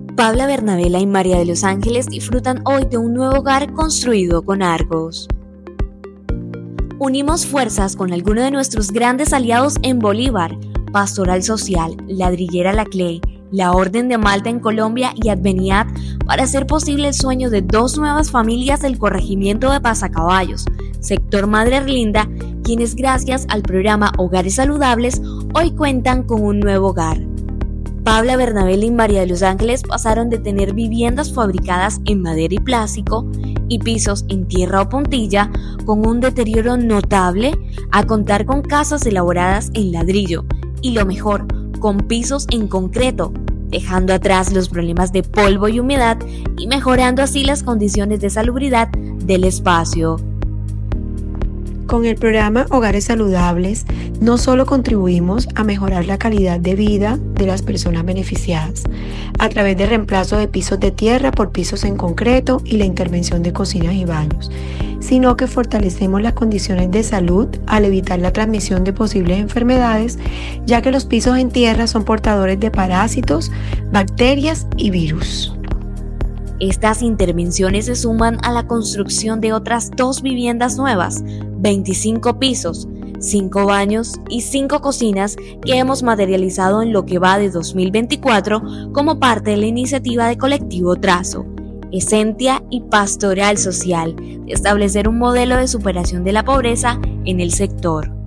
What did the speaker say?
Paula Bernabela y María de los Ángeles disfrutan hoy de un nuevo hogar construido con Argos. Unimos fuerzas con algunos de nuestros grandes aliados en Bolívar, Pastoral Social, Ladrillera La Clay, la Orden de Malta en Colombia y Adveniat para hacer posible el sueño de 2 nuevas familias del corregimiento de Pasacaballos, sector Madre Erlinda, quienes gracias al programa Hogares Saludables hoy cuentan con un nuevo hogar. Paula Bernabela y María de los Ángeles pasaron de tener viviendas fabricadas en madera y plástico y pisos en tierra o puntilla con un deterioro notable a contar con casas elaboradas en ladrillo y lo mejor, con pisos en concreto, dejando atrás los problemas de polvo y humedad y mejorando así las condiciones de salubridad del espacio. Con el programa Hogares Saludables, no solo contribuimos a mejorar la calidad de vida de las personas beneficiadas, a través del reemplazo de pisos de tierra por pisos en concreto y la intervención de cocinas y baños, sino que fortalecemos las condiciones de salud al evitar la transmisión de posibles enfermedades, ya que los pisos en tierra son portadores de parásitos, bacterias y virus. Estas intervenciones se suman a la construcción de otras 2 viviendas nuevas, 25 pisos, 5 baños y 5 cocinas que hemos materializado en lo que va de 2024 como parte de la iniciativa de Colectivo Trazo, Esentia y Pastoral Social, de establecer un modelo de superación de la pobreza en el sector.